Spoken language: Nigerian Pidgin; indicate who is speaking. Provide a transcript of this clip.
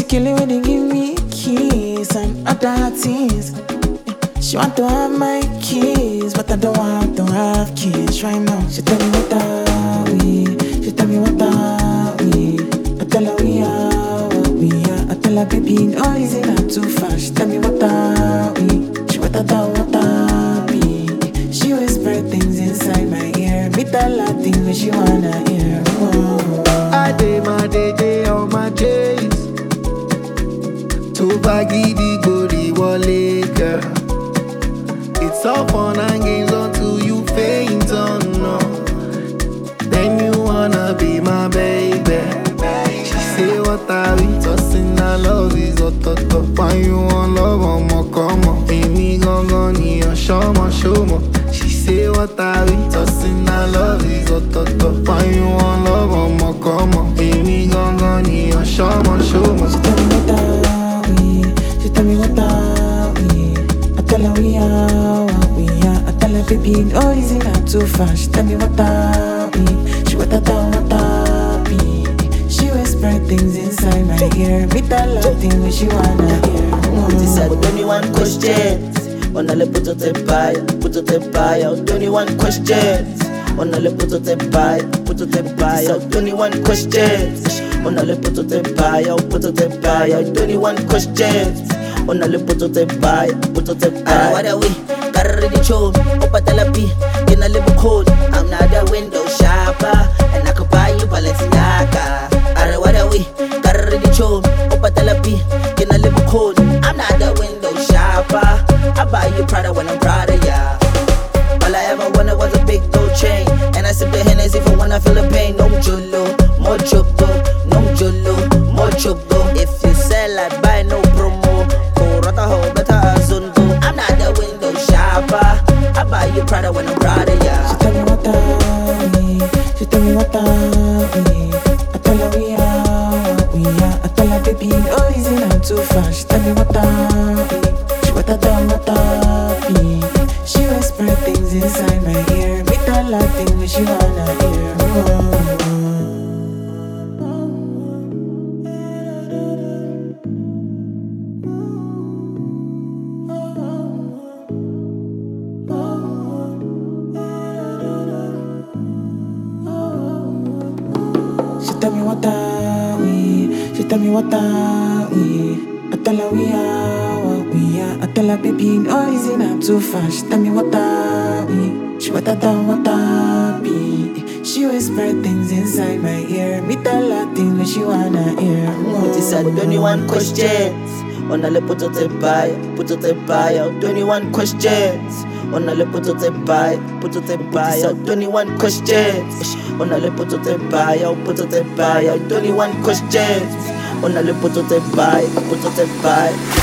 Speaker 1: killing when they give me keys and other things. She want to have my keys, but I don't want to have kids right now. She tell me what are we? She tell me what are we? I tell her we are what we are. I tell her baby, no, is it not too fast? She tell me what are we? She what are we? She whisper things inside my ear. Me tell her things when she wanna hear. Oh.
Speaker 2: I day my day on my days. To baggy the body wallet, girl. It's all fun and games until you faint on no. Then you wanna be my baby. She say what are we tossing? I love is hot. Why you want love on my come on? Amy gon' need a show more. She say what are we tossing? I love is hot. Why you want love on my come on? Amy gon' need a show more.
Speaker 1: She tell me what are we? She tell me what are we? I tell her we are what we are. I tell her baby, no, is it not too fast? She tell me what are we? She what are we? She whisper things inside my ear. Me tell her things when she wanna hear.
Speaker 3: This is 21 questions. On a le puto te paia. 21 questions. On a le puto te paia. 21 questions. On a le puto te paia. 21 questions. On a le puto te paia. What are we? Carry the chode. Opa talapi. In a little code. I'm not a window shopper. And I could buy you Balenciaga. What are we? Carry the chode. Opa talapi. In a little code. I'm not a window shopper. I buy you Prada when I'm proud of ya. All I ever wanted was a big gold chain. And I sip the Hennessy for when I feel the pain. No jolo, more choco. No jolo, more choco. If you sell, I buy no promo. Go rata ho, better azundo. I'm not the window shopper. I buy you Prada when I'm proud of ya.
Speaker 1: She tell me what are we? She tell me what are we? I tell her we are what we are. I tell her baby, no, is it not too fast? She tell me what are we? She what are we? She whisper things inside my ear. Me tell her things when she wanna hear. Oh. She tell me what are we? She tell me what are we? I tell her we are what we are. I tell her baby, no, is it not too fast? She tell me what are we? She what are we? She whisper things inside my ear. Me tell her things when she wanna hear.
Speaker 3: This is 21 questions. On a le puto te paia. 21 questions. On a le puto te paia. 21 questions. On a le puto te paia. 21 questions. On a le puto te paia.